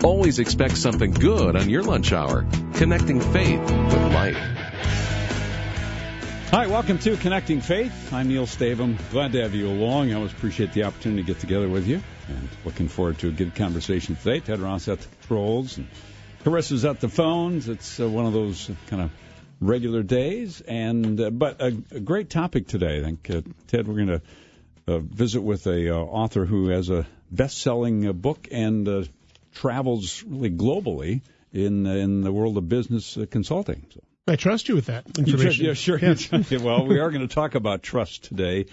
Always expect something good on your lunch hour. Connecting faith with life. Hi, welcome to Connecting Faith. I'm Neil Stavum. Glad to have you along. I always appreciate the opportunity to get together with you. And looking forward to a good conversation today. Ted Ross at the controls and Carissa's at the phones. It's one of those kind of regular days. But a great topic today, I think. Ted, we're going to visit with a author who has a best-selling book and travels really globally in the world of business consulting. So. I trust you with that information. Yeah, sure. Yes. Well, we are going to talk about trust today.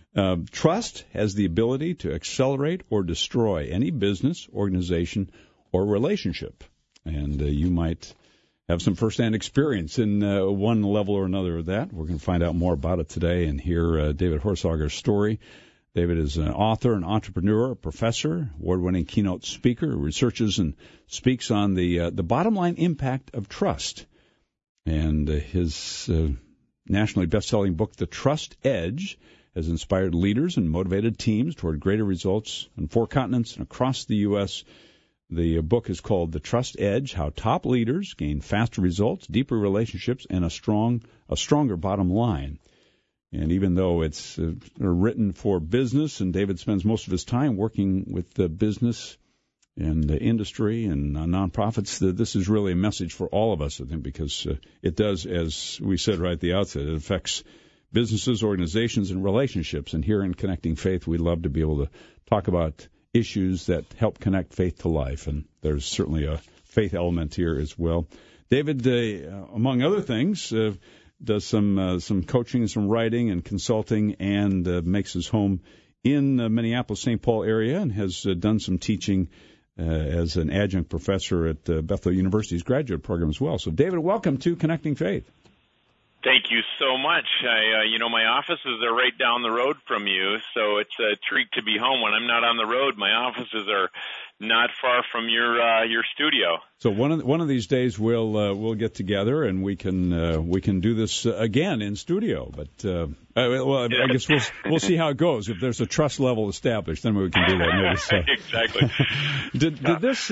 Trust has the ability to accelerate or destroy any business, organization, or relationship. And you might have some firsthand experience in one level or another of that. We're going to find out more about it today and hear David Horsager's story. David is an author, an entrepreneur, a professor, award-winning keynote speaker who researches and speaks on the bottom line impact of trust. And his nationally best-selling book, The Trust Edge, has inspired leaders and motivated teams toward greater results on 4 continents and across the U.S. The book is called The Trust Edge, How Top Leaders Gain Faster Results, Deeper Relationships, and a Stronger Bottom Line. And even though it's written for business, and David spends most of his time working with the business and the industry and nonprofits, this is really a message for all of us, I think, because it does, as we said right at the outset, it affects businesses, organizations, and relationships. And here in Connecting Faith, we love to be able to talk about issues that help connect faith to life. And there's certainly a faith element here as well. David, among other things, does some coaching, some writing and consulting, and makes his home in the Minneapolis-St. Paul area and has done some teaching as an adjunct professor at Bethel University's graduate program as well. So, David, welcome to Connecting Faith. Thank you so much. My offices are right down the road from you, so it's a treat to be home. When I'm not on the road, my offices are not far from your studio. So one of these days we'll get together and we can do this again in studio. But I guess we'll see how it goes. If there's a trust level established, then we can do that. Exactly. Did this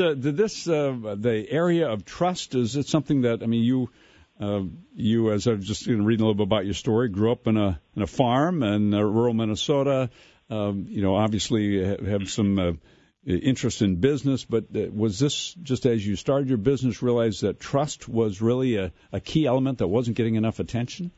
the area of trust, is it something that, I mean, you, as I was just reading a little bit about your story, grew up in a farm in rural Minnesota. Obviously have some interest in business, but was this just as you started your business, realized that trust was really a key element that wasn't getting enough attention?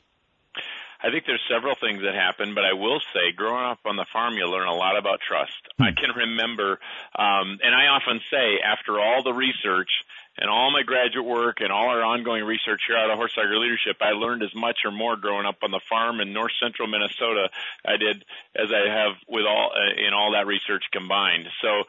I think there's several things that happen, but I will say, growing up on the farm, you learn a lot about trust. I can remember, and I often say, after all the research and all my graduate work and all our ongoing research here out of Horsager Leadership, I learned as much or more growing up on the farm in north central Minnesota I did as I have with all that research combined. So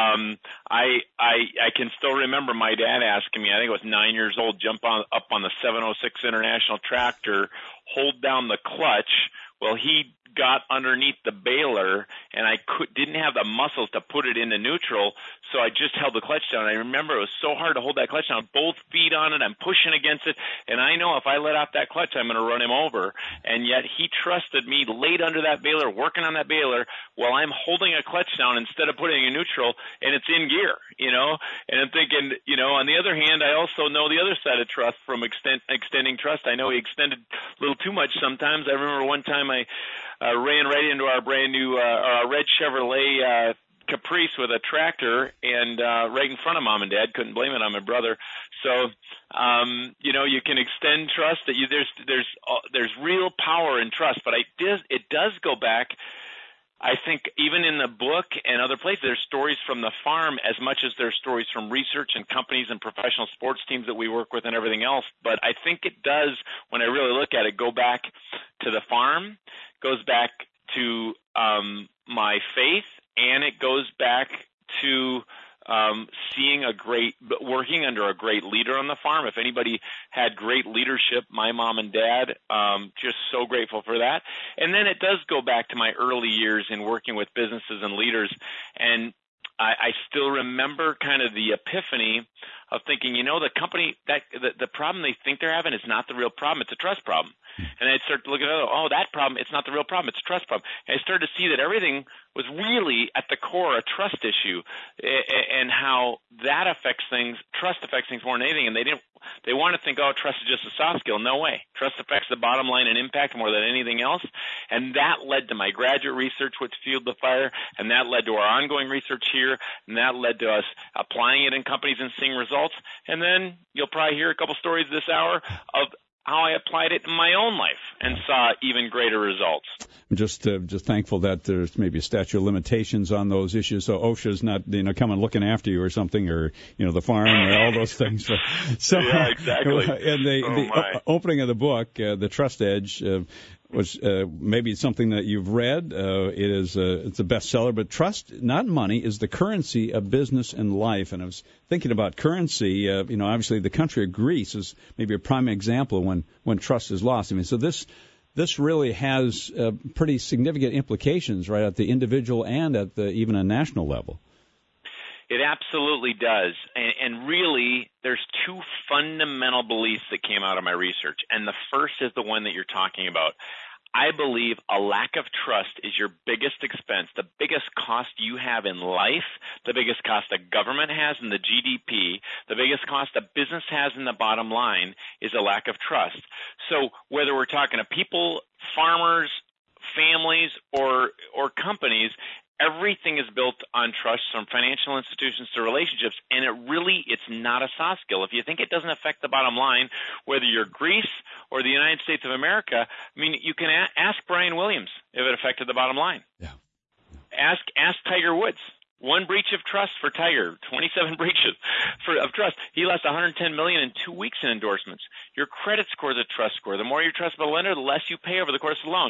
I can still remember my dad asking me, I think I was 9 years old, jump up on the 706 International tractor, hold down the clutch. Well, he got underneath the baler, and I didn't have the muscles to put it into neutral, so I just held the clutch down. I remember it was so hard to hold that clutch down, both feet on it, I'm pushing against it, and I know if I let off that clutch, I'm going to run him over. And yet he trusted me, laid under that baler, working on that baler, while I'm holding a clutch down instead of putting it in neutral, and it's in gear, And I'm thinking, on the other hand, I also know the other side of trust from extending trust. I know he extended a little too much sometimes. I remember one time I ran right into our brand new red Chevrolet Caprice with a tractor, and right in front of Mom and Dad. Couldn't blame it on my brother. So, you can extend trust. That there's real power in trust, but it does go back. I think even in the book and other places, there's stories from the farm as much as there's stories from research and companies and professional sports teams that we work with and everything else. But I think it does, when I really look at it, go back to the farm, goes back to my faith, and it goes back to working under a great leader on the farm. If anybody had great leadership, my mom and dad, just so grateful for that. And then it does go back to my early years in working with businesses and leaders. And I still remember kind of the epiphany of thinking, the company that the problem they think they're having is not the real problem; it's a trust problem. And I'd start to look at that problem, it's not the real problem; it's a trust problem. And I started to see that everything was really at the core a trust issue, and how that affects things. Trust affects things more than anything, and they want to think, trust is just a soft skill. No way. Trust affects the bottom line and impact more than anything else. And that led to my graduate research, which fueled the fire, and that led to our ongoing research here, and that led to us applying it in companies and seeing results. And then you'll probably hear a couple stories this hour of how I applied it in my own life and saw even greater results. I'm just thankful that there's maybe a statute of limitations on those issues, so OSHA's not coming looking after you or something, or the farm or all those things. So yeah, exactly. And the opening of the book, The Trust Edge, was maybe something that you've read. It's a bestseller, but trust, not money, is the currency of business and life. And I was thinking about currency. Obviously the country of Greece is maybe a prime example when trust is lost. I mean, so this really has pretty significant implications, right, at the individual and at even a national level. It absolutely does. And really, there's two fundamental beliefs that came out of my research. And the first is the one that you're talking about. I believe a lack of trust is your biggest expense, the biggest cost you have in life, the biggest cost a government has in the GDP, the biggest cost a business has in the bottom line is a lack of trust. So whether we're talking to people, farmers, families, or companies, everything is built on trust, from financial institutions to relationships, and it's not a soft skill. If you think it doesn't affect the bottom line, whether you're Greece or the United States of America, I mean, you can ask Brian Williams if it affected the bottom line. Yeah. Ask Tiger Woods. One breach of trust for Tiger, 27 breaches of trust. He lost $110 million in 2 weeks in endorsements. Your credit score is a trust score. The more you trust the lender, the less you pay over the course of the loan.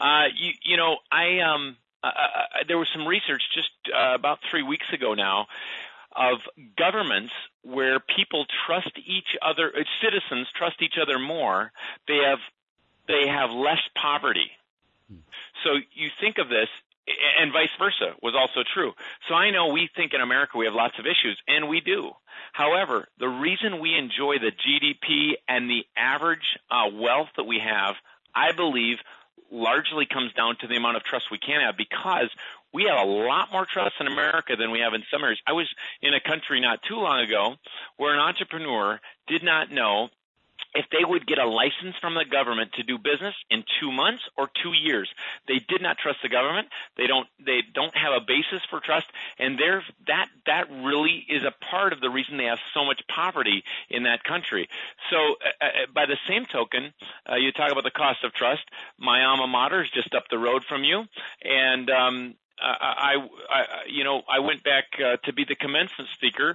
There was some research just about 3 weeks ago now of governments where people trust each other, citizens trust each other more. They have less poverty. So you think of this, and vice versa was also true. So I know we think in America we have lots of issues, and we do. However, the reason we enjoy the GDP and the average wealth that we have, I believe, largely comes down to the amount of trust we can have, because we have a lot more trust in America than we have in some areas. I was in a country not too long ago where an entrepreneur did not know if they would get a license from the government to do business in 2 months or 2 years. They did not trust the government. They don't have a basis for trust, and that really is a part of the reason they have so much poverty in that country. So by the same token, you talk about the cost of trust. My alma mater is just up the road from you, and I went back to be the commencement speaker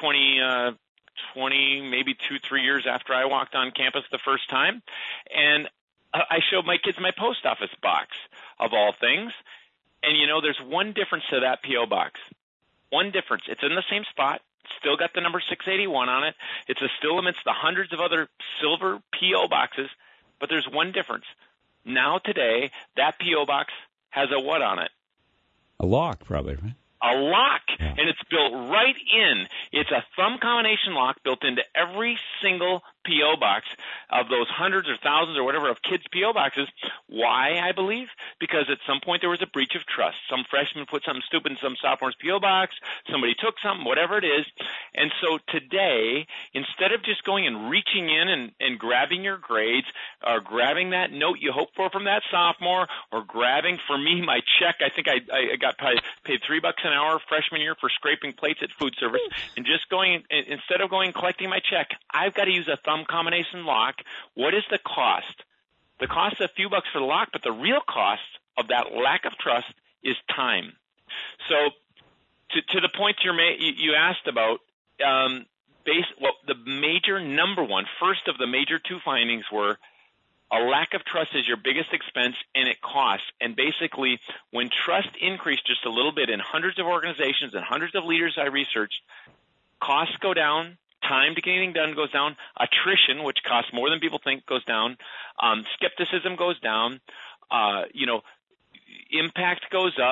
20, maybe 2-3 years after I walked on campus the first time. And I showed my kids my post office box, of all things. And, there's one difference to that P.O. box. One difference. It's in the same spot. Still got the number 681 on it. It's still amidst the hundreds of other silver P.O. boxes. But there's one difference. Now today, that P.O. box has a what on it? A lock, probably, right? A lock, yeah. And it's built right in. It's a thumb combination lock built into every single P.O. box of those hundreds or thousands or whatever of kids' P.O. boxes. Why, I believe? Because at some point there was a breach of trust. Some freshman put something stupid in some sophomore's P.O. box. Somebody took something, whatever it is. And so today, instead of just going and reaching in and grabbing your grades or grabbing that note you hoped for from that sophomore, or grabbing, for me, my check, I think I got paid $3 an hour freshman year for scraping plates at food service, and just going, instead of going and collecting my check, I've got to use a thumb combination lock. What is the cost? The cost is a few bucks for the lock, but the real cost of that lack of trust is time. So to the point you asked about, the major number one, first of the major two findings were a lack of trust is your biggest expense, and it costs. And basically, when trust increased just a little bit in hundreds of organizations and hundreds of leaders I researched, costs go down, time to get anything done goes down, attrition, which costs more than people think, goes down, skepticism goes down, impact goes up,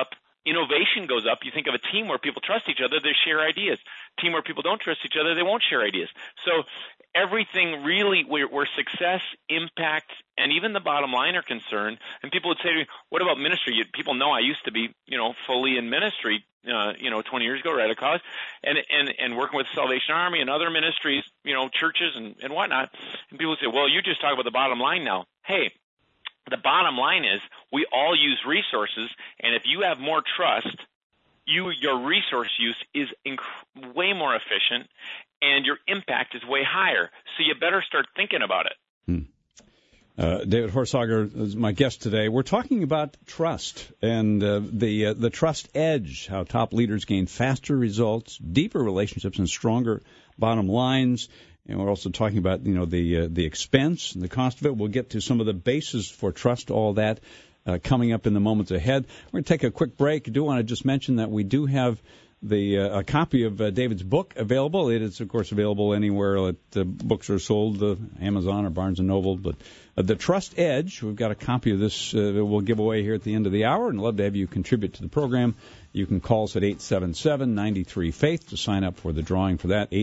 innovation goes up. You think of a team where people trust each other, they share ideas. Team where people don't trust each other, they won't share ideas. So everything really where success, impact, and even the bottom line are concerned. And people would say to me, what about ministry? People know I used to be, fully in ministry, 20 years ago, right out of college, and working with Salvation Army and other ministries, churches and whatnot. And people would say, well, you just talk about the bottom line now. Hey, the bottom line is we all use resources, and if you have more trust, your resource use is way more efficient, and your impact is way higher. So you better start thinking about it. David Horsager is my guest today. We're talking about trust and the trust edge, how top leaders gain faster results, deeper relationships, and stronger bottom lines. And we're also talking about, the expense and the cost of it. We'll get to some of the basis for trust, all that, coming up in the moments ahead. We're going to take a quick break. I do want to just mention that we do have a copy of David's book available. It is, of course, available anywhere that books are sold, Amazon or Barnes & Noble. But The Trust Edge, we've got a copy of this that we'll give away here at the end of the hour, and I'd love to have you contribute to the program. You can call us at 877-93-FAITH to sign up for the drawing for that,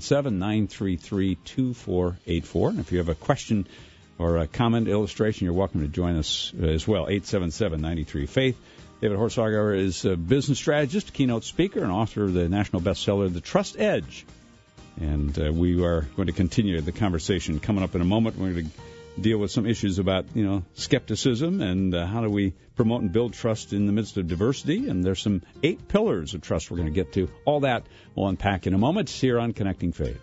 877-933-2484. And if you have a question or a comment, illustration, you're welcome to join us as well, 877-93-FAITH. David Horsager is a business strategist, keynote speaker, and author of the national bestseller, The Trust Edge. And we are going to continue the conversation coming up in a moment. We're going to deal with some issues about, skepticism and how do we promote and build trust in the midst of diversity. And there's some 8 pillars of trust we're going to get to. All that we'll unpack in a moment here on Connecting Faith.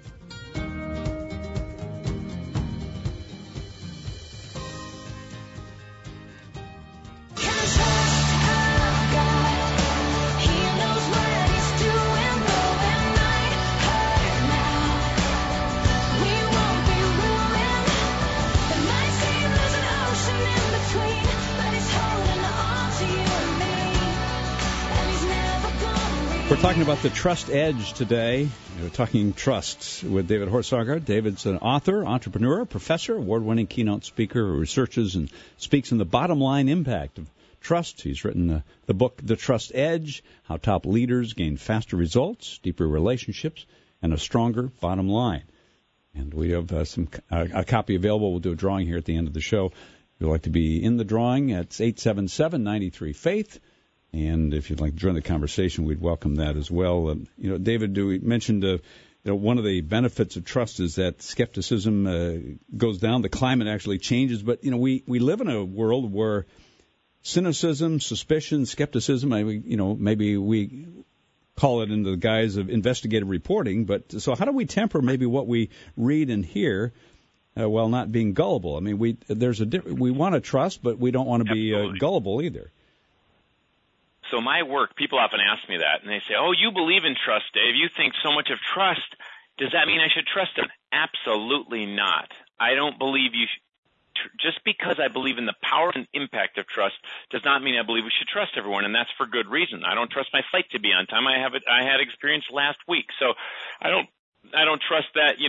We're talking about the Trust Edge today. We're talking trust with David Horsager. David's an author, entrepreneur, professor, award-winning keynote speaker who researches and speaks on the bottom line impact of trust. He's written the book, The Trust Edge, How Top Leaders Gain Faster Results, Deeper Relationships, and a Stronger Bottom Line. And we have a copy available. We'll do a drawing here at the end of the show. If you'd like to be in the drawing, it's 877-93-FAITH. And if you'd like to join the conversation, we'd welcome that as well. David, we mentioned, one of the benefits of trust is that skepticism goes down. The climate actually changes. But, we live in a world where cynicism, suspicion, skepticism, maybe we call it in the guise of investigative reporting. But so how do we temper maybe what we read and hear while not being gullible? I mean, we want to trust, but we don't want to be gullible either. So my work, people often ask me that, and they say, oh, you believe in trust, Dave. You think so much of trust. Does that mean I should trust them? Absolutely not. I don't believe you should. Just because I believe in the power and impact of trust does not mean I believe we should trust everyone, and that's for good reason. I don't trust my flight to be on time. I had experience last week, so I don't trust that,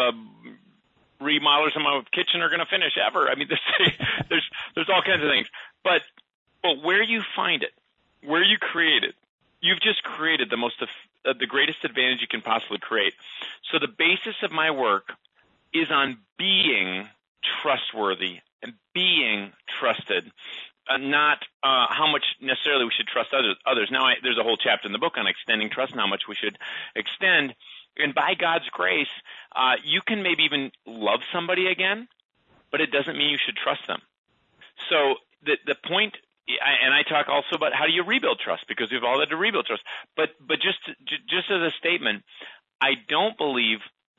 remodelers in my kitchen are going to finish ever. I mean, there's all kinds of things. But where you find it, where you create it, you've just created the greatest advantage you can possibly create. So the basis of my work is on being trustworthy and being trusted, not how much necessarily we should trust others. Now, there's a whole chapter in the book on extending trust and how much we should extend. And by God's grace, you can maybe even love somebody again, but it doesn't mean you should trust them. So the point. And I talk also about how do you rebuild trust, because we've all had to rebuild trust. But just as a statement, I don't believe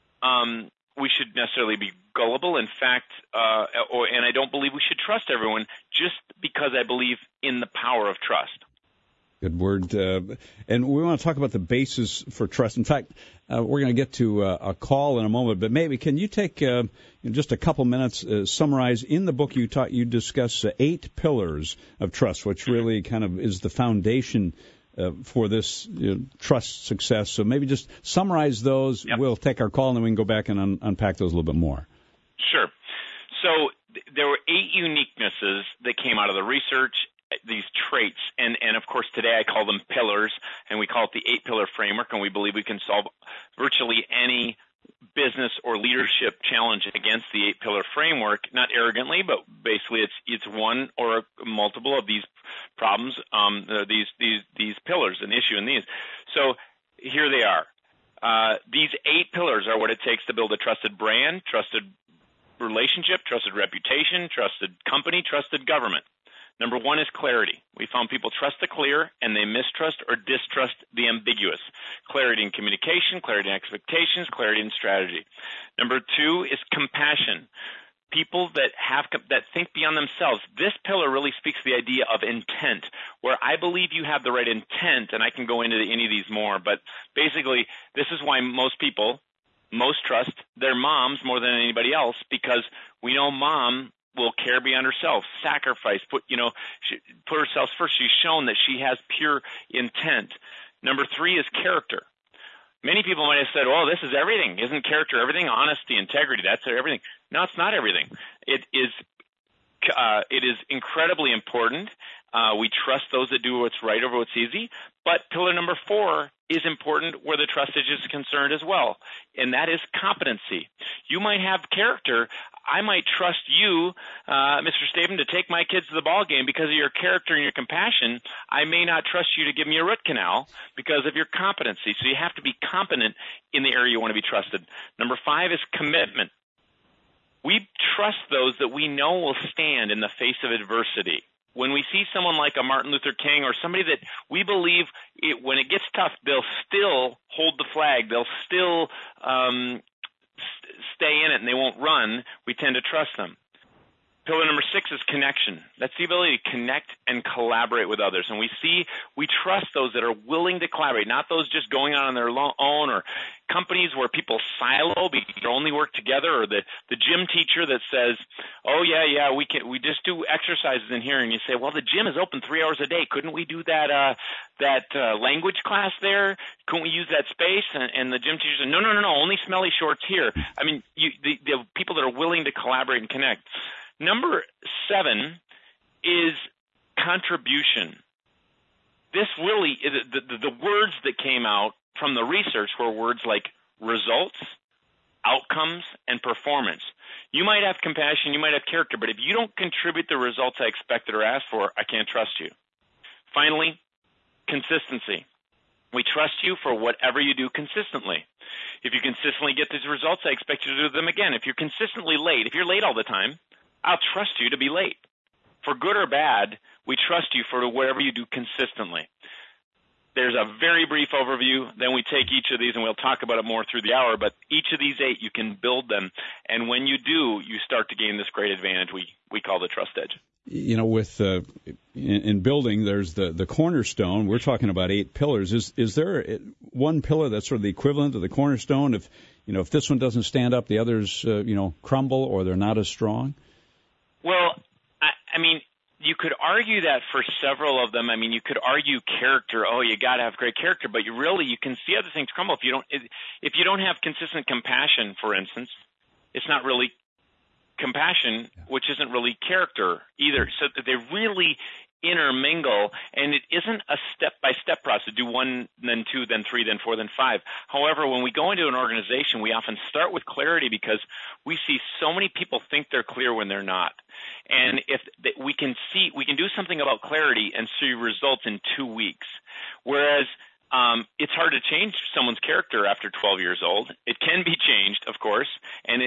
we should necessarily be gullible. In fact, and I don't believe we should trust everyone just because I believe in the power of trust. Good word. And we want to talk about the basis for trust. In fact, we're going to get to a call in a moment, but maybe can you take just a couple minutes, summarize in the book you discuss 8 pillars of trust, which really kind of is the foundation for this trust success. So maybe just summarize those. Yep. We'll take our call, and then we can go back and unpack those a little bit more. Sure. So there were 8 uniquenesses that came out of the research. these traits, and of course today I call them pillars, and we call it the 8-pillar framework, and we believe we can solve virtually any business or leadership challenge against the 8-pillar framework, not arrogantly, but basically it's one or multiple of these problems, these pillars, an issue in these. So here they are. These 8 pillars are what it takes to build a trusted brand, trusted relationship, trusted reputation, trusted company, trusted government. Number 1 is clarity. We found people trust the clear and they mistrust or distrust the ambiguous. Clarity in communication, clarity in expectations, clarity in strategy. Number 2 is compassion. People that think beyond themselves. This pillar really speaks to the idea of intent, where I believe you have the right intent, and I can go into any of these more, but basically this is why most trust their moms more than anybody else, because we know mom will care beyond herself, sacrifice, put herself first. She's shown that she has pure intent. Number 3 is character. Many people might have said, "Oh, this is everything. Isn't character everything? Honesty, integrity, that's everything." No, it's not everything. It is incredibly important. We trust those that do what's right over what's easy. But pillar number 4 is important where the trustage is concerned as well, and that is competency. You might have character. I might trust you, Mr. Staben, to take my kids to the ball game because of your character and your compassion. I may not trust you to give me a root canal because of your competency. So you have to be competent in the area you want to be trusted. Number 5 is commitment. We trust those that we know will stand in the face of adversity. When we see someone like a Martin Luther King or somebody that we believe when it gets tough, they'll still hold the flag, they'll still stay in it, and they won't run, we tend to trust them. Pillar number 6 is connection. That's the ability to connect and collaborate with others. And we trust those that are willing to collaborate, not those just going on their own, or companies where people silo because they only work together, or the gym teacher that says, "Oh yeah, we just do exercises in here," and you say, "Well, the gym is open 3 hours a day. Couldn't we do that language class there? Couldn't we use that space?" And the gym teacher said, "No, only smelly shorts here." I mean, the people that are willing to collaborate and connect. Number 7 is contribution. This really is the words that came out from the research were words like results, outcomes, and performance. You might have compassion, you might have character, but if you don't contribute the results I expected or asked for, I can't trust you. Finally, consistency. We trust you for whatever you do consistently. If you consistently get these results, I expect you to do them again. If you're consistently late, if you're late all the time, I'll trust you to be late. For good or bad, we trust you for whatever you do consistently. There's a very brief overview. Then we take each of these, and we'll talk about it more through the hour. But each of these 8, you can build them. And when you do, you start to gain this great advantage we call the trust edge. With in building, there's the cornerstone. We're talking about 8 pillars. Is there one pillar that's sort of the equivalent of the cornerstone? If this one doesn't stand up, the others crumble, or they're not as strong? Well, I mean, you could argue that for several of them. I mean, you could argue character. Oh, you got to have great character, but you can see other things crumble if you don't have consistent compassion, for instance. It's not really compassion, which isn't really character either. So they really intermingle, and it isn't a step-by-step process. Do 1, then 2, then 3, then 4, then 5. However, when we go into an organization, we often start with clarity because we see so many people think they're clear when they're not. And if we can do something about clarity and see results in 2 weeks, whereas it's hard to change someone's character after 12 years old. It can be changed, of course, and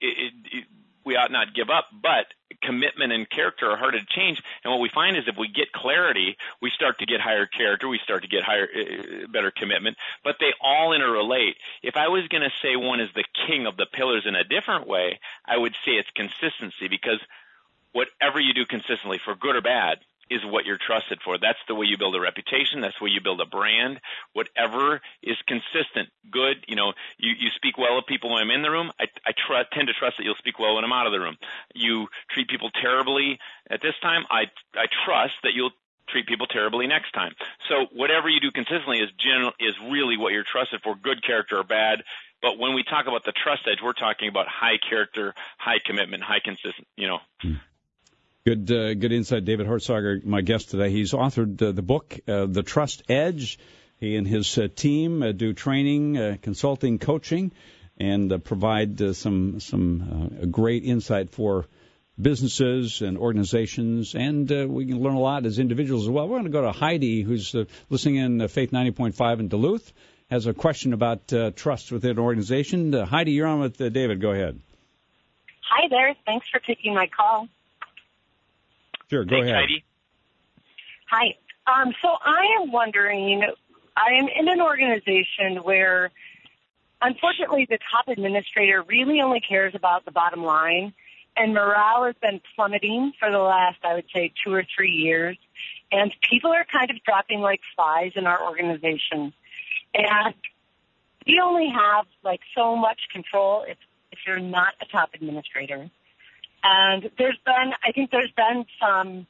we ought not give up, but commitment and character are harder to change. And what we find is if we get clarity, we start to get higher character, we start to get better commitment, but they all interrelate. If I was going to say one is the king of the pillars in a different way, I would say it's consistency, because whatever you do consistently, for good or bad, is what you're trusted for. That's the way you build a reputation. That's the way you build a brand. Whatever is consistent, good. You speak well of people when I'm in the room. I tend to trust that you'll speak well when I'm out of the room. You treat people terribly at this time. I trust that you'll treat people terribly next time. So whatever you do consistently is really what you're trusted for, good character or bad. But when we talk about the trust edge, we're talking about high character, high commitment, high consistent. Good insight. David Horsager, my guest today. He's authored the book, The Trust Edge. He and his team do training, consulting, coaching, and provide some great insight for businesses and organizations, and we can learn a lot as individuals as well. We're going to go to Heidi, who's listening in Faith 90.5 in Duluth, has a question about trust within an organization. Heidi, you're on with David. Go ahead. Hi there. Thanks for taking my call. Sure, go ahead. Heidi. Hi. So I am wondering, I am in an organization where, unfortunately, the top administrator really only cares about the bottom line, and morale has been plummeting for the last, I would say, 2 or 3 years, and people are kind of dropping like flies in our organization. And we only have, like, so much control if you're not a top administrator. And I think there's been some,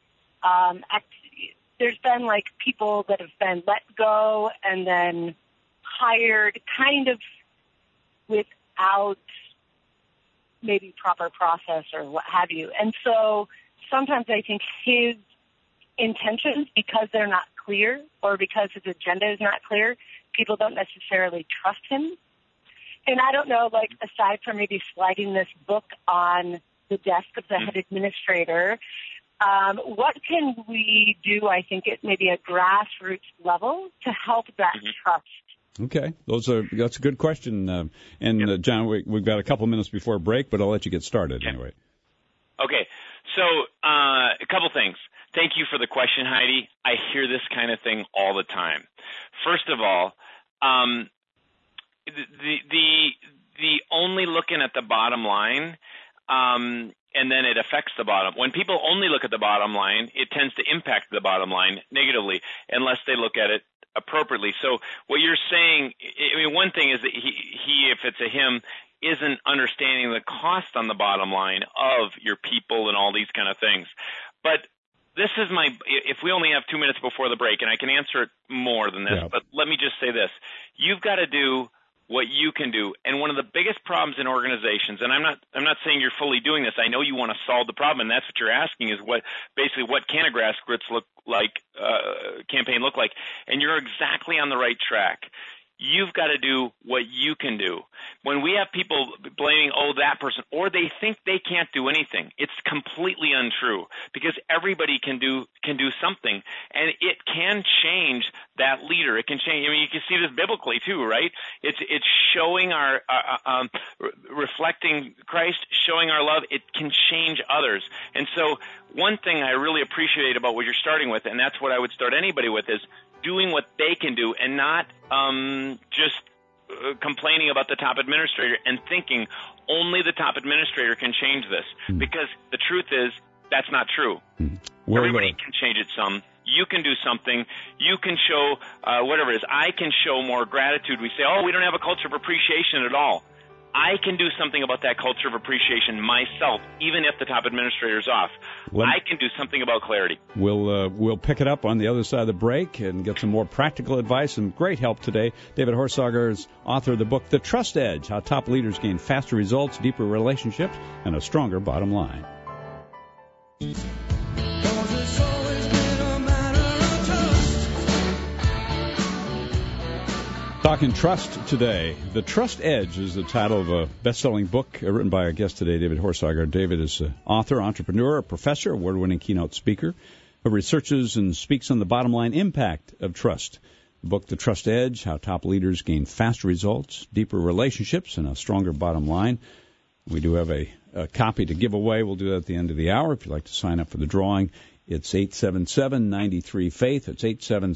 there's been, like, people that have been let go and then hired kind of without maybe proper process or what have you. And so sometimes I think his intentions, because they're not clear or because his agenda is not clear, people don't necessarily trust him. And I don't know, like, aside from maybe sliding this book on the desk of the head administrator, what can we do, I think, at maybe a grassroots level to help that trust? Okay, that's a good question. John, we've got a couple minutes before break, but I'll let you get started anyway. Okay, so a couple things. Thank you for the question, Heidi. I hear this kind of thing all the time. First of all, the only looking at the bottom line, and then it affects the bottom. When people only look at the bottom line, it tends to impact the bottom line negatively unless they look at it appropriately. So what you're saying, I mean, one thing is that he, if it's a him, isn't understanding the cost on the bottom line of your people and all these kind of things. But this is if we only have 2 minutes before the break, and I can answer it more than this, but let me just say this. You've got to do what you can do. And one of the biggest problems in organizations, and I'm not saying you're fully doing this. I know you want to solve the problem, and that's what you're asking is what can a grassroots campaign look like? And you're exactly on the right track. You've got to do what you can do. When we have people blaming, that person, or they think they can't do anything, it's completely untrue because everybody can do something, and it can change that leader. It can change. I mean, you can see this biblically too, right? It's showing our reflecting Christ, showing our love. It can change others. And so one thing I really appreciate about what you're starting with, and that's what I would start anybody with, is doing what they can do and not just complaining about the top administrator and thinking only the top administrator can change this. Because the truth is that's not true. Everybody can change it some. You can do something. You can show whatever it is. I can show more gratitude. We say, we don't have a culture of appreciation at all. I can do something about that culture of appreciation myself, even if the top administrator's off. I can do something about clarity. We'll pick it up on the other side of the break and get some more practical advice and great help today. David Horsager is author of the book, The Trust Edge, How Top Leaders Gain Faster Results, Deeper Relationships, and a Stronger Bottom Line. Talking trust today. The Trust Edge is the title of a best-selling book written by our guest today, David Horsager. David is an author, entrepreneur, a professor, award-winning keynote speaker who researches and speaks on the bottom-line impact of trust. The book, The Trust Edge, How Top Leaders Gain Faster Results, Deeper Relationships, and a Stronger Bottom Line. We do have a copy to give away. We'll do that at the end of the hour if you'd like to sign up for the drawing. It's 877-93-FAITH. It's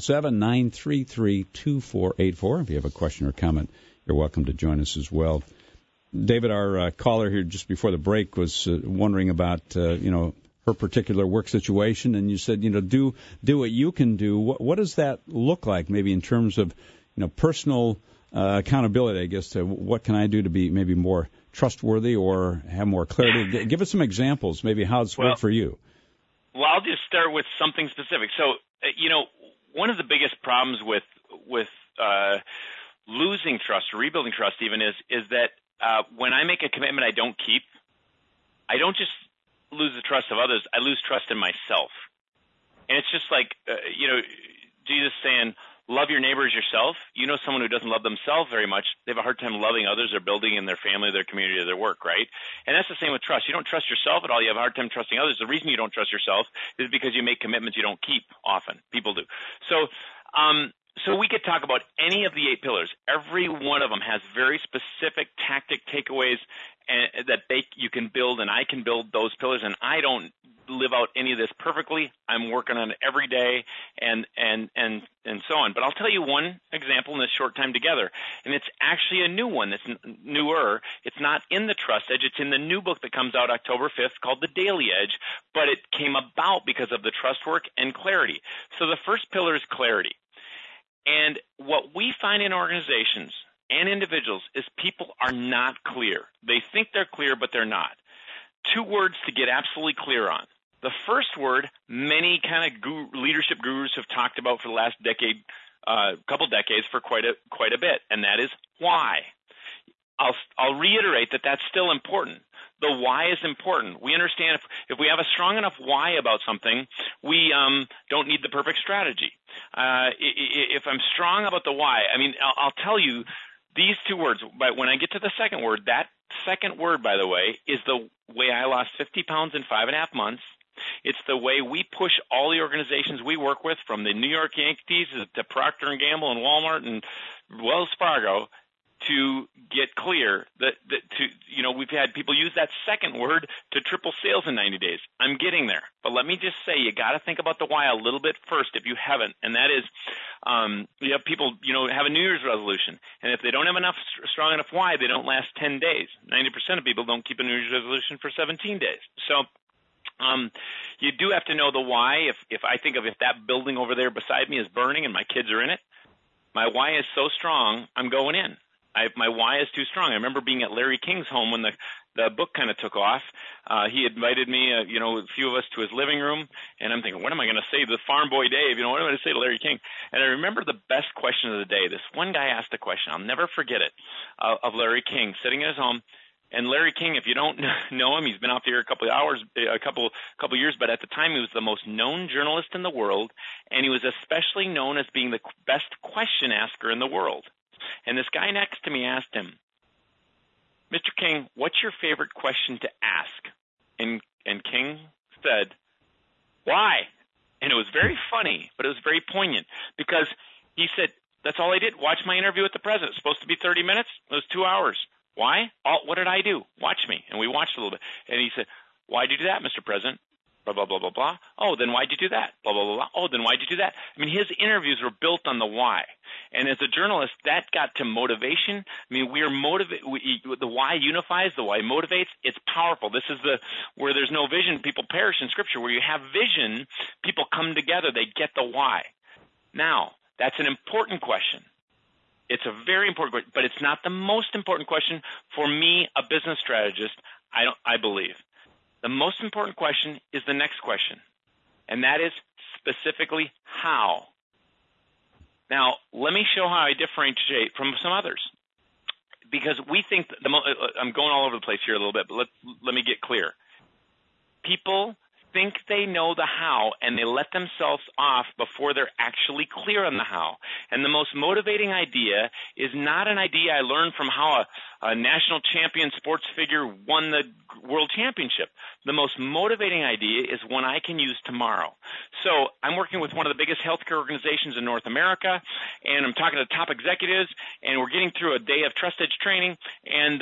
877-933-2484. If you have a question or comment, you're welcome to join us as well. David, our caller here just before the break was wondering about, her particular work situation, and you said, do what you can do. What does that look like, maybe in terms of, personal accountability, I guess, to what can I do to be maybe more trustworthy or have more clarity? Give us some examples, maybe how it's worked for you. Well, I'll just start with something specific. So, one of the biggest problems with losing trust or rebuilding trust even is that when I make a commitment I don't keep, I don't just lose the trust of others, I lose trust in myself. And it's just like, Jesus saying, love your neighbor as yourself. You know, someone who doesn't love themselves very much, they have a hard time loving others or building in their family, their community, their work, right? And that's the same with trust. You don't trust yourself at all. You have a hard time trusting others. The reason you don't trust yourself is because you make commitments you don't keep often. People do. So we could talk about any of the 8 pillars. Every one of them has very specific tactic takeaways that you can build, and I can build those pillars, and I don't live out any of this perfectly. I'm working on it every day and so on. But I'll tell you one example in this short time together, and it's actually a new one that's newer. It's not in the Trust Edge. It's in the new book that comes out October 5th called The Daily Edge, but it came about because of the trust work and clarity. So the first pillar is clarity. And what we find in organizations and individuals is people are not clear. They think they're clear, but they're not. 2 words to get absolutely clear on. The first word, many kind of leadership gurus have talked about for the last decade, couple decades, for quite a bit, and that is why. I'll reiterate that that's still important. The why is important. We understand if we have a strong enough why about something, we don't need the perfect strategy. If I'm strong about the why, I mean, I'll tell you these 2 words, but when I get to the second word, that second word, by the way, is the way I lost 50 pounds in 5.5 months. It's the way we push all the organizations we work with, from the New York Yankees to Procter & Gamble and Walmart and Wells Fargo, to get clear that we've had people use that second word to triple sales in 90 days. I'm getting there. But let me just say, you got to think about the why a little bit first if you haven't. And that is, you have people, have a New Year's resolution. And if they don't have strong enough why, they don't last 10 days. 90% of people don't keep a New Year's resolution for 17 days. So you do have to know the why. If I think of if that building over there beside me is burning and my kids are in it, my why is so strong, I'm going in. My why is too strong. I remember being at Larry King's home when the book kind of took off. He invited me, a few of us to his living room, and I'm thinking, what am I going to say to the farm boy Dave? What am I going to say to Larry King? And I remember the best question of the day. This one guy asked a question. I'll never forget it, of Larry King sitting in his home. And Larry King, if you don't know him, he's been out there a couple years, but at the time he was the most known journalist in the world, and he was especially known as being the best question asker in the world. And this guy next to me asked him, Mr. King, what's your favorite question to ask? And King said, why? And it was very funny, but it was very poignant, because he said, that's all I did. Watch my interview with the president. It's supposed to be 30 minutes. It was 2 hours. Why? What did I do? Watch me. And we watched a little bit. And he said, why'd you do that, Mr. President? Blah, blah, blah, blah, blah. Oh, then why'd you do that? Blah, blah, blah, blah. Oh, then why'd you do that? I mean, his interviews were built on the why. And as a journalist, that got to motivation. I mean, we are motivated. The why unifies, the why motivates. It's powerful. This is where there's no vision, people perish in Scripture. Where you have vision, people come together. They get the why. Now, that's an important question. It's a very important question, but it's not the most important question for me, a business strategist, I believe. The most important question is the next question, and that is specifically how. Now, let me show how I differentiate from some others, because we think I'm going all over the place here a little bit, but let me get clear. People think they know the how, and they let themselves off before they're actually clear on the how. And the most motivating idea is not an idea I learned from how a national champion sports figure won the world championship. The most motivating idea is one I can use tomorrow. So I'm working with one of the biggest healthcare organizations in North America, and I'm talking to top executives, and we're getting through a day of Trust Edge training, and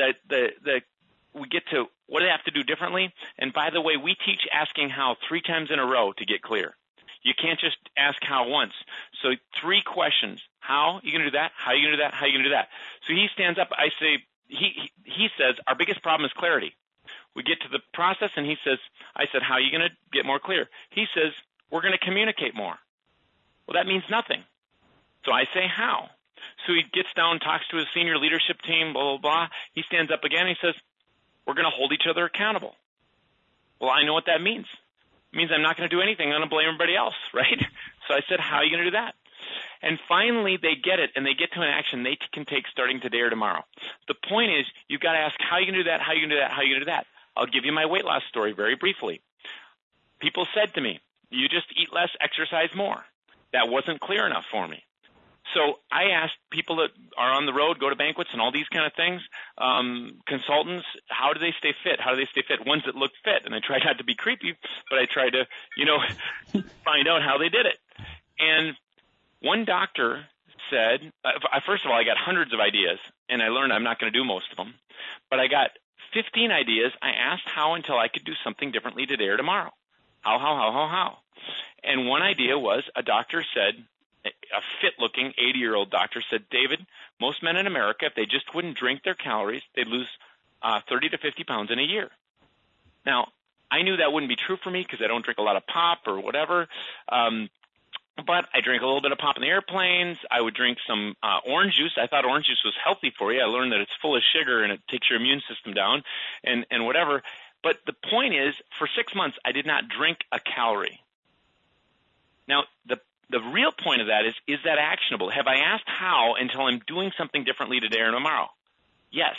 we get to what do they have to do differently. And by the way, we teach asking how 3 times in a row to get clear. You can't just ask how once. So 3 questions. How you going to do that? How you going to do that? How you going to do that? So he stands up. I say, he says, our biggest problem is clarity. We get to the process, and I said, how are you going to get more clear? He says, we're going to communicate more. Well, that means nothing. So I say, how? So he gets down, talks to his senior leadership team, blah, blah, blah. He stands up again, and he says, we're going to hold each other accountable. Well, I know what that means. It means I'm not going to do anything. I'm going to blame everybody else, right? So I said, how are you going to do that? And finally, they get it, and they get to an action they can take starting today or tomorrow. The point is, you've got to ask, how are you going to do that? How are you going to do that? How are you going to do that? I'll give you my weight loss story very briefly. People said to me, you just eat less, exercise more. That wasn't clear enough for me. So I asked people that are on the road, go to banquets and all these kind of things, consultants, how do they stay fit? How do they stay fit? Ones that look fit. And I tried not to be creepy, but I tried to, find out how they did it. And one doctor said, first of all, I got hundreds of ideas, and I learned I'm not going to do most of them. But I got 15 ideas. I asked how until I could do something differently today or tomorrow. How? And one idea was a doctor said, a fit-looking 80-year-old doctor said, David, most men in America, if they just wouldn't drink their calories, they'd lose 30 to 50 pounds in a year. Now, I knew that wouldn't be true for me because I don't drink a lot of pop or whatever, but I drink a little bit of pop in the airplanes. I would drink some orange juice. I thought orange juice was healthy for you. I learned that it's full of sugar and it takes your immune system down and whatever. But the point is, for 6 months, I did not drink a calorie. Now, the real point of that is that actionable? Have I asked how until I'm doing something differently today or tomorrow? Yes.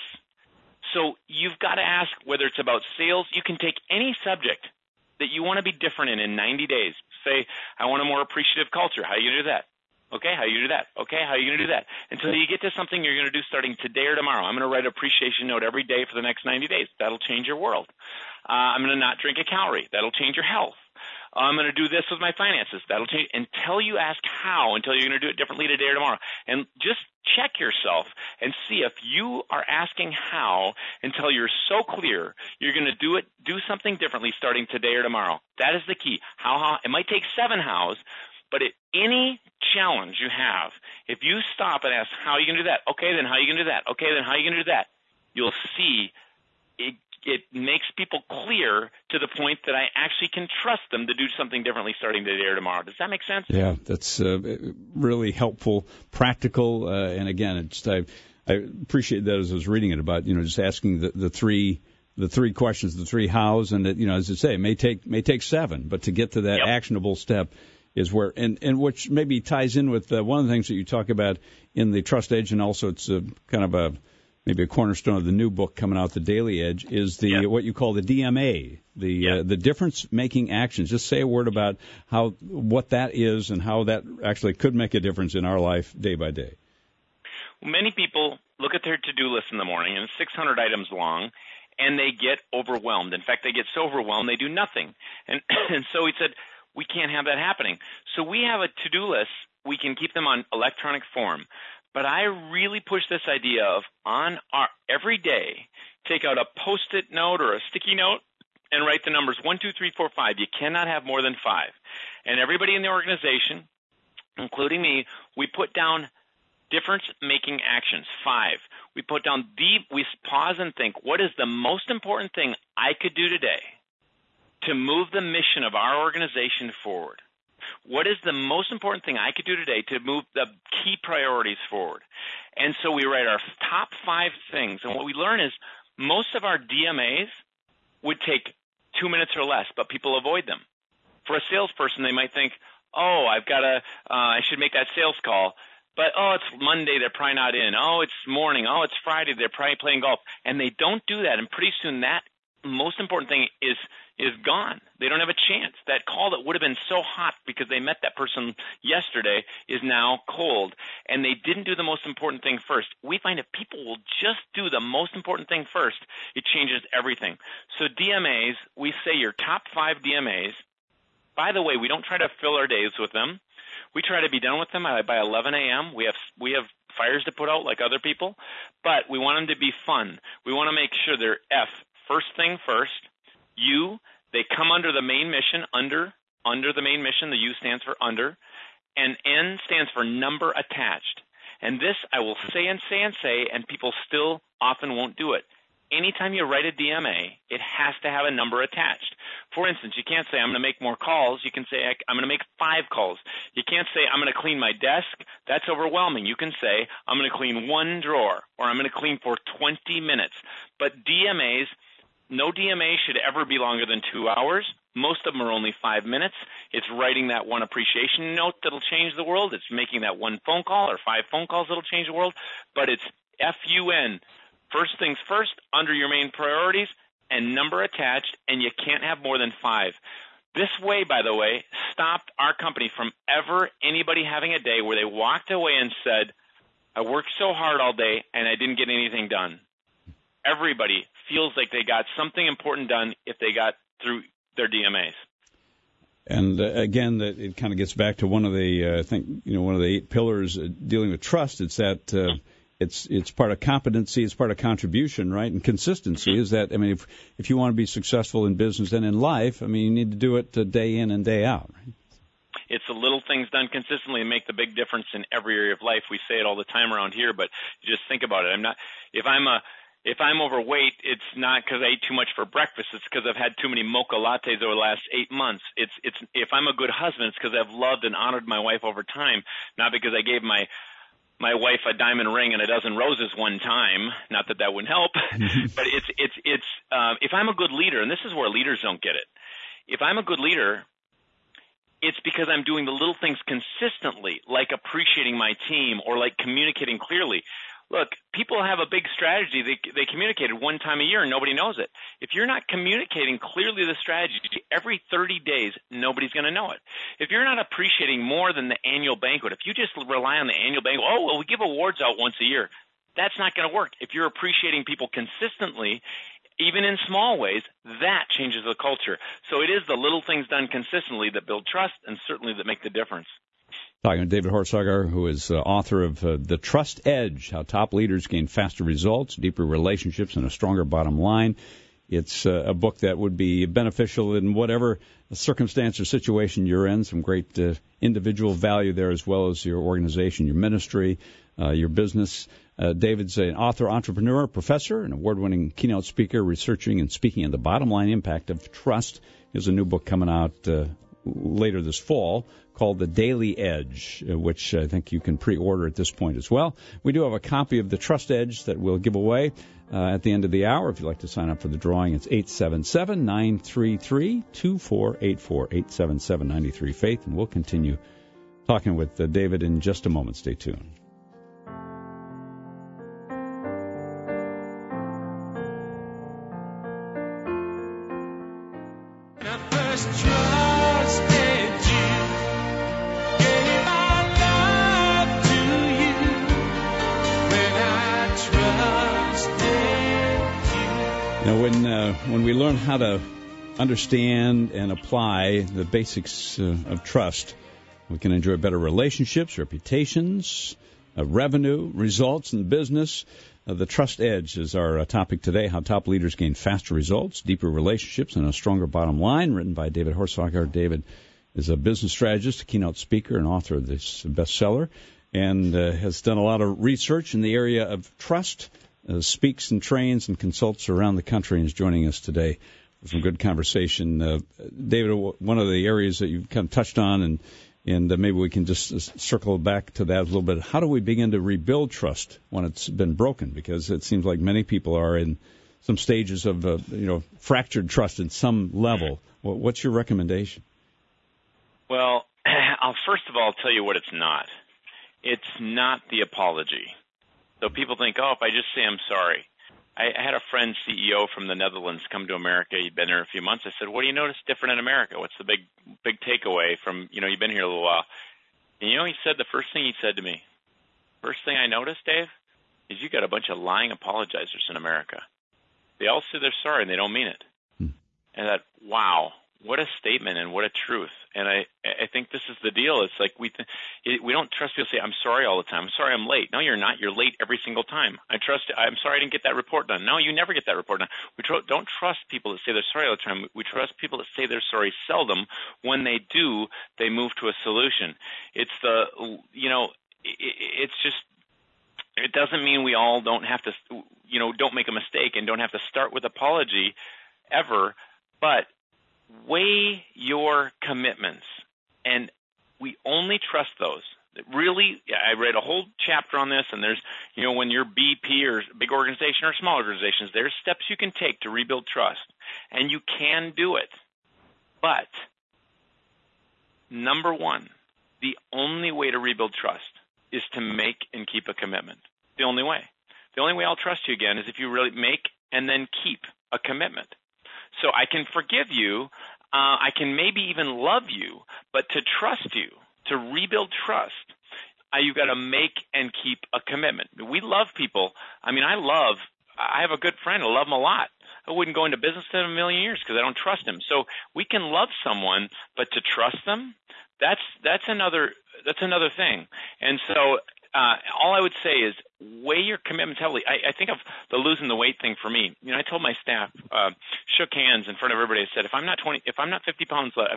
So you've got to ask whether it's about sales. You can take any subject that you want to be different in 90 days. Say, I want a more appreciative culture. How are you going to do that? Okay, how are you going to do that? Okay, how are you going to do that? Until you get to something you're going to do starting today or tomorrow. I'm going to write an appreciation note every day for the next 90 days. That'll change your world. I'm going to not drink a calorie. That'll change your health. I'm going to do this with my finances. That'll change until you ask how, until you're going to do it differently today or tomorrow. And just check yourself and see if you are asking how until you're so clear you're going to do something differently starting today or tomorrow. That is the key. How it might take 7 hows, but at any challenge you have, if you stop and ask how are you going to do that? Okay, then how are you going to do that? Okay, then how are you going to do that? You'll see it makes people clear to the point that I actually can trust them to do something differently starting today or tomorrow. Does that make sense? Yeah, that's really helpful, practical, and again, I appreciate that as I was reading it about just asking the three questions, the 3 hows, and that as I say, it may take 7, but to get to that actionable step is where and which maybe ties in with one of the things that you talk about in the Trust Edge, and also it's kind of maybe a cornerstone of the new book coming out, The Daily Edge, is what you call the DMA, the difference-making actions. Just say a word about what that is and how that actually could make a difference in our life day by day. Many people look at their to-do list in the morning, and it's 600 items long, and they get overwhelmed. In fact, they get so overwhelmed they do nothing. And so he said, we can't have that happening. So we have a to-do list. We can keep them on electronic form. But I really push this idea of every day, take out a Post-it note or a sticky note and write the numbers 1, 2, 3, 4, 5. You cannot have more than 5. And everybody in the organization, including me, we put down difference-making actions, 5. We put down we pause and think, what is the most important thing I could do today to move the mission of our organization forward? What is the most important thing I could do today to move the key priorities forward? And so we write our top 5 things. And what we learn is most of our DMAs would take 2 minutes or less, but people avoid them. For a salesperson, they might think, I should make that sales call. But, it's Monday, they're probably not in. It's morning. It's Friday, they're probably playing golf. And they don't do that. And pretty soon that most important thing is gone. They don't have a chance. That call that would have been so hot because they met that person yesterday is now cold, and they didn't do the most important thing first. We find if people will just do the most important thing first, it changes everything. So DMAs, we say your top 5 DMAs. By the way, we don't try to fill our days with them. We try to be done with them by 11 a.m. We have fires to put out like other people, but we want them to be fun. We want to make sure they're first thing first. U, they come under the main mission, under the main mission, the U stands for under, and N stands for number attached. And this I will say, and people still often won't do it. Anytime you write a DMA, it has to have a number attached. For instance, you can't say, I'm going to make more calls. You can say, I'm going to make 5 calls. You can't say, I'm going to clean my desk. That's overwhelming. You can say, I'm going to clean 1 drawer, or I'm going to clean for 20 minutes. But DMAs, no DMA should ever be longer than 2 hours. Most of them are only 5 minutes. It's writing that 1 appreciation note that'll change the world. It's making that 1 phone call or 5 phone calls that'll change the world. But it's FUN. First things first, under your main priorities, and number attached, and you can't have more than 5. This way, by the way, stopped our company from ever anybody having a day where they walked away and said, I worked so hard all day and I didn't get anything done. Everybody feels like they got something important done if they got through their DMAs. And again, that it kind of gets back to one of the, I think, one of the 8 pillars dealing with trust. It's that it's part of competency, it's part of contribution, right? And consistency is that, if you want to be successful in business and in life, you need to do it day in and day out, right? It's the little things done consistently that make the big difference in every area of life. We say it all the time around here, but just think about it. If I'm overweight, it's not because I ate too much for breakfast. It's because I've had too many mocha lattes over the last 8 months. It's if I'm a good husband, it's because I've loved and honored my wife over time, not because I gave my wife a diamond ring and a dozen roses one time. Not that that wouldn't help, but if I'm a good leader, and this is where leaders don't get it. If I'm a good leader, it's because I'm doing the little things consistently, like appreciating my team or like communicating clearly. Look, people have a big strategy. They communicated one time a year and nobody knows it. If you're not communicating clearly the strategy every 30 days, nobody's going to know it. If you're not appreciating more than the annual banquet, if you just rely on the annual banquet, we give awards out once a year, that's not going to work. If you're appreciating people consistently, even in small ways, that changes the culture. So it is the little things done consistently that build trust and certainly that make the difference. Talking to David Horsager, who is author of The Trust Edge, How Top Leaders Gain Faster Results, Deeper Relationships, and a Stronger Bottom Line. It's a book that would be beneficial in whatever circumstance or situation you're in. Some great individual value there, as well as your organization, your ministry, your business. David's an author, entrepreneur, professor, an award-winning keynote speaker, researching and speaking on the bottom line impact of trust. He has a new book coming out later this fall called The Daily Edge, which I think you can pre-order at this point as well. We do have a copy of The Trust Edge that we'll give away at the end of the hour. If you'd like to sign up for the drawing, it's 877-933-2484, 877-93-FAITH, and we'll continue talking with David in just a moment. Stay tuned. When we learn how to understand and apply the basics of trust, we can enjoy better relationships, reputations, revenue, results in business. The Trust Edge is our topic today, how top leaders gain faster results, deeper relationships, and a stronger bottom line, written by David Horsager. David is a business strategist, a keynote speaker, and author of this bestseller, and has done a lot of research in the area of trust. Speaks and trains and consults around the country, and is joining us today for some good conversation. David, one of the areas that you've kind of touched on, and maybe we can just circle back to that a little bit. How do we begin to rebuild trust when it's been broken? Because it seems like many people are in some stages of fractured trust at some level. What's your recommendation? Well, I'll first of all tell you what it's not. It's not the apology. So people think, if I just say I'm sorry. I had a friend, CEO from the Netherlands, come to America. He'd been there a few months. I said, what do you notice different in America? What's the big takeaway from, you've been here a little while? And he said the first thing he said to me, first thing I noticed, Dave, is you got a bunch of lying apologizers in America. They all say they're sorry and they don't mean it. And I thought, wow, what a statement and what a truth. And I think this is the deal. It's like we don't trust people to say, I'm sorry all the time. I'm sorry I'm late. No, you're not. You're late every single time. I'm sorry I didn't get that report done. No, you never get that report done. Don't trust people that say they're sorry all the time. We trust people that say they're sorry seldom. When they do, they move to a solution. It's it's just, it doesn't mean we all don't have to, don't make a mistake and don't have to start with apology ever, but weigh your commitments, and we only trust those. Really, I read a whole chapter on this, and there's, when you're BP or big organization or small organizations, there's steps you can take to rebuild trust, and you can do it. But number one, the only way to rebuild trust is to make and keep a commitment. The only way. The only way I'll trust you again is if you really make and then keep a commitment. So I can forgive you. I can maybe even love you, but to trust you, to rebuild trust, you've got to make and keep a commitment. We love people. I mean, I have a good friend. I love him a lot. I wouldn't go into business in a million years because I don't trust him. So we can love someone, but to trust them, that's another thing. And so all I would say is weigh your commitments heavily. I think of the losing the weight thing for me. You know, I told my staff, shook hands in front of everybody. I said, if I'm not 50 pounds less,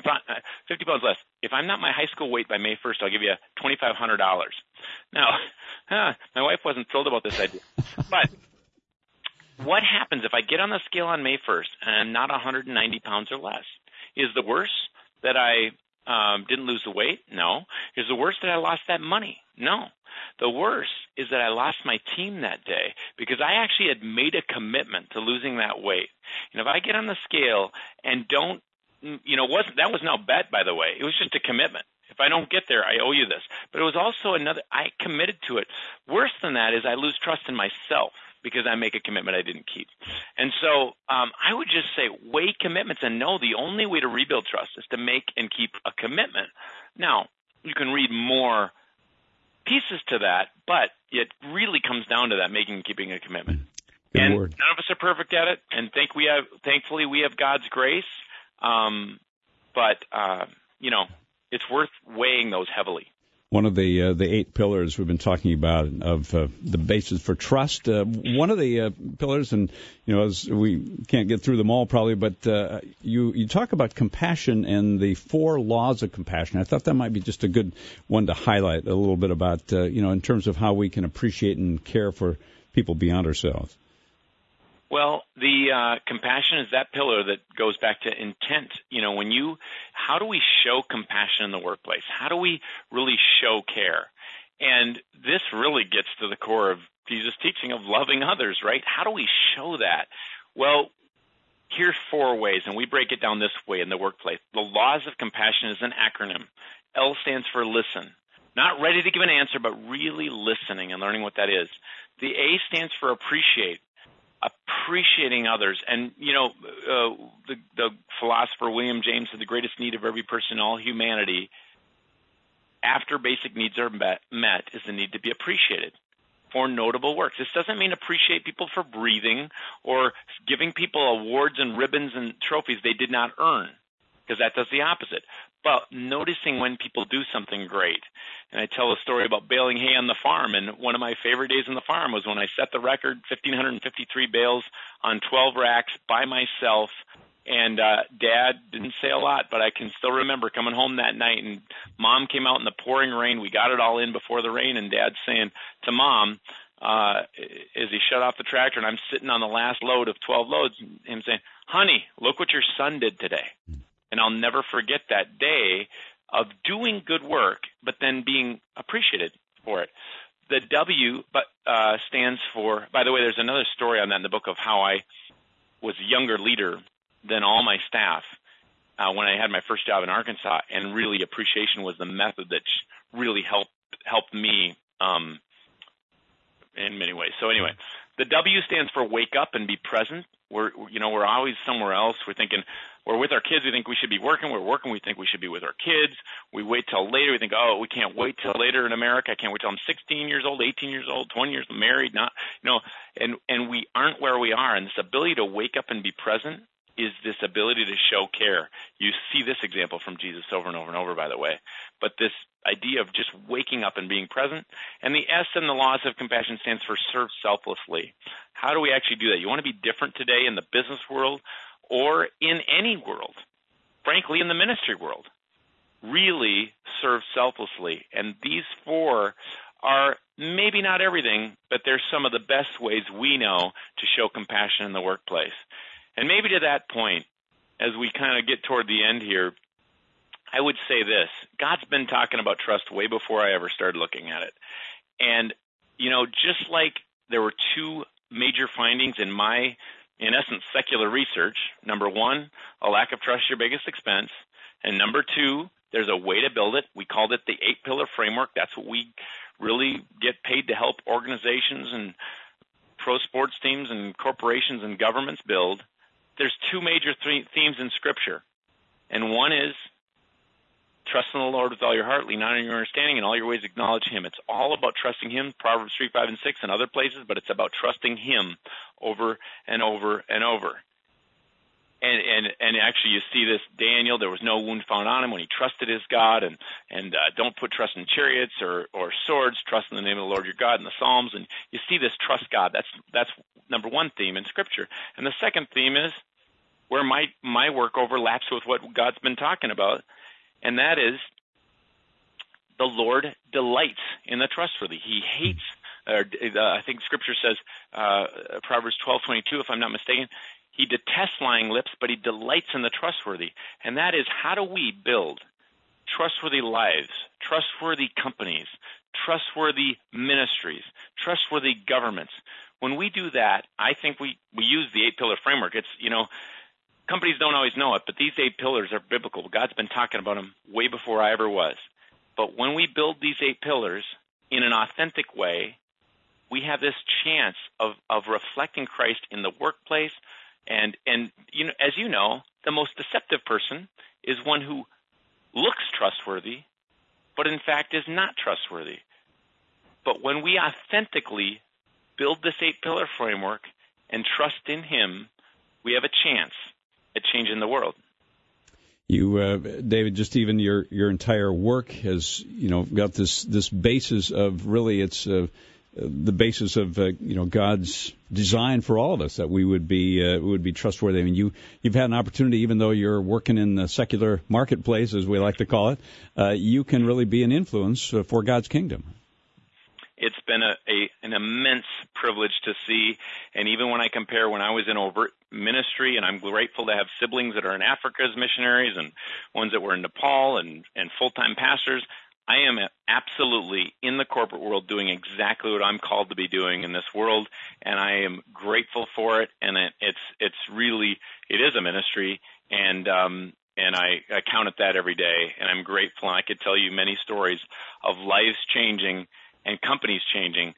if I'm not my high school weight by May 1st, I'll give you $2,500. Now, my wife wasn't thrilled about this idea, but what happens if I get on the scale on May 1st and I'm not 190 pounds or less? Is the worst that I didn't lose the weight? No. Is the worst that I lost that money? No. The worst is that I lost my team that day because I actually had made a commitment to losing that weight. And if I get on the scale and don't, that was no bet, by the way. It was just a commitment. If I don't get there, I owe you this. But it was also I committed to it. Worse than that is I lose trust in myself because I make a commitment I didn't keep. And so I would just say weigh commitments and know the only way to rebuild trust is to make and keep a commitment. Now, you can read more pieces to that, but it really comes down to that making and keeping a commitment. Good and word. None of us are perfect at it, and thankfully we have God's grace. But it's worth weighing those heavily. One of the 8 pillars we've been talking about of the basis for trust. One of the pillars, and as we can't get through them all probably, but you talk about compassion and the 4 laws of compassion. I thought that might be just a good one to highlight a little bit about in terms of how we can appreciate and care for people beyond ourselves. Well, the compassion is that pillar that goes back to intent. How do we show compassion in the workplace? How do we really show care? And this really gets to the core of Jesus' teaching of loving others, right? How do we show that? Well, here's 4 ways, and we break it down this way in the workplace. The laws of compassion is an acronym. L stands for listen. Not ready to give an answer, but really listening and learning what that is. The A stands for appreciate. Appreciating others. And, the philosopher William James said the greatest need of every person in all humanity, after basic needs are met, is the need to be appreciated for notable works. This doesn't mean appreciate people for breathing or giving people awards and ribbons and trophies they did not earn, because that does the opposite. But noticing when people do something great. And I tell a story about baling hay on the farm, and one of my favorite days on the farm was when I set the record, 1,553 bales on 12 racks by myself. And Dad didn't say a lot, but I can still remember coming home that night, and Mom came out in the pouring rain. We got it all in before the rain, and Dad saying to Mom, as he shut off the tractor, and I'm sitting on the last load of 12 loads, and him saying, "Honey, look what your son did today." And I'll never forget that day of doing good work, but then being appreciated for it. The W stands for, by the way, there's another story on that in the book of how I was a younger leader than all my staff when I had my first job in Arkansas, and really appreciation was the method that really helped me in many ways. So anyway, the W stands for wake up and be present. We're always somewhere else. We're thinking, we're with our kids, we think we should be working. We're working, we think we should be with our kids. We wait till later. We think, we can't wait till later in America. I can't wait till I'm 16 years old, 18 years old, 20 years married, and we aren't where we are. And this ability to wake up and be present is this ability to show care. You see this example from Jesus over and over and over, by the way. But this idea of just waking up and being present. And the S in the laws of compassion stands for serve selflessly. How do we actually do that? You want to be different today in the business world or in any world, frankly, in the ministry world. Really serve selflessly. And these 4 are maybe not everything, but they're some of the best ways we know to show compassion in the workplace. And maybe to that point, as we kind of get toward the end here, I would say this. God's been talking about trust way before I ever started looking at it. And, just like there were 2 major findings in essence, secular research. Number 1, a lack of trust is your biggest expense. And number 2, there's a way to build it. We called it the 8-pillar framework. That's what we really get paid to help organizations and pro sports teams and corporations and governments build. there's two major themes in Scripture, and one is trust in the Lord with all your heart, lean not on your understanding, in all your ways acknowledge Him. It's all about trusting Him, Proverbs 3, 5, and 6, and other places, but it's about trusting Him over and over and over. And actually, you see this, Daniel, there was no wound found on him when he trusted his God, and don't put trust in chariots or swords, trust in the name of the Lord your God in the Psalms, and you see this trust God. That's number one theme in Scripture. And the second theme is where my work overlaps with what God's been talking about, and that is the Lord delights in the trustworthy. He hates, I think Scripture says, Proverbs 12:22, if I'm not mistaken, He detests lying lips, but He delights in the trustworthy. And that is, how do we build trustworthy lives, trustworthy companies, trustworthy ministries, trustworthy governments? When we do that, I think we use the 8-pillar framework. It's, companies don't always know it, but these 8 pillars are biblical. God's been talking about them way before I ever was. But when we build these 8 pillars in an authentic way, we have this chance of reflecting Christ in the workplace. And as you know, the most deceptive person is one who looks trustworthy, but in fact is not trustworthy. But when we authentically build this 8-pillar framework and trust in Him, we have a chance at changing the world. You, David, just even your entire work has, got this basis of really it's the basis of God's design for all of us, that we would be trustworthy. I mean, you've had an opportunity, even though you're working in the secular marketplace, as we like to call it, you can really be an influence for God's kingdom. It's been an immense privilege to see, and even when I compare when I was in overt ministry, and I'm grateful to have siblings that are in Africa as missionaries and ones that were in Nepal and full-time pastors, I am absolutely in the corporate world doing exactly what I'm called to be doing in this world, and I am grateful for it. And it is a ministry, and I count it that every day. And I'm grateful. And I could tell you many stories of lives changing and companies changing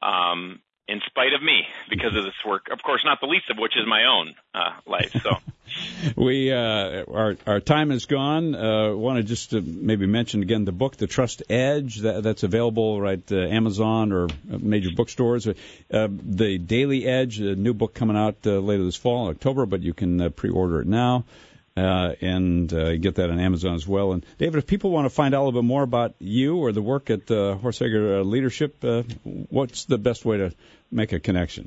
in spite of me because of this work. Of course, not the least of which is my own life. So. We our time is gone. Want to just maybe mention again the book, The Trust Edge, that's available right Amazon or major bookstores. The Daily Edge, a new book coming out later this fall, October, but you can pre-order it now and get that on Amazon as well. And David, if people want to find out a little bit more about you or the work at Horsager Leadership, what's the best way to make a connection?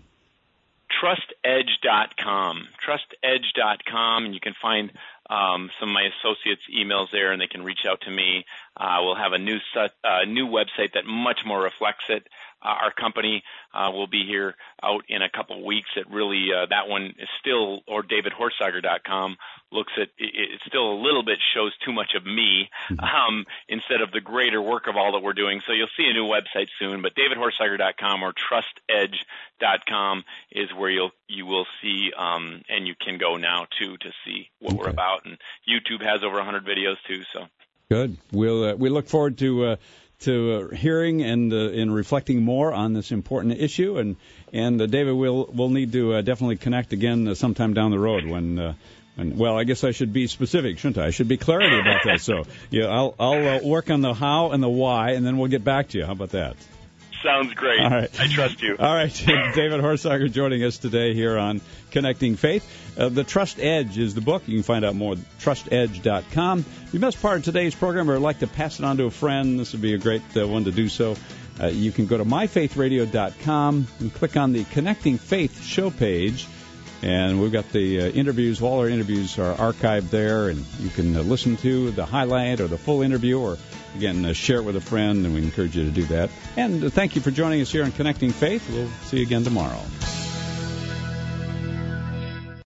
TrustEdge.com, and you can find some of my associates' emails there, and they can reach out to me. We'll have a new website that much more reflects it. Our company will be here out in a couple of weeks. It really that one is still, or DavidHorsager.com looks at it still a little bit shows too much of me instead of the greater work of all that we're doing. So you'll see a new website soon, but DavidHorsager.com or TrustEdge.com is where you will see, and you can go now too to see what we're about. And YouTube has over 100 videos too. So good. We look forward to hearing and reflecting more on this important issue, and David, we'll need to definitely connect again sometime down the road when well, I guess I should be specific, shouldn't I? I should be clarity about that. So yeah, I'll work on the how and the why, and then we'll get back to you. How about that? Sounds great. All right. I trust you. All right. David Horsager joining us today here on Connecting Faith. The Trust Edge is the book. You can find out more at TrustEdge.com. If you missed part of today's program or would like to pass it on to a friend, this would be a great one to do so. You can go to myfaithradio.com and click on the Connecting Faith show page. And we've got the interviews. All our interviews are archived there, and you can listen to the highlight or the full interview, or, again, share it with a friend, and we encourage you to do that. And thank you for joining us here on Connecting Faith. We'll see you again tomorrow.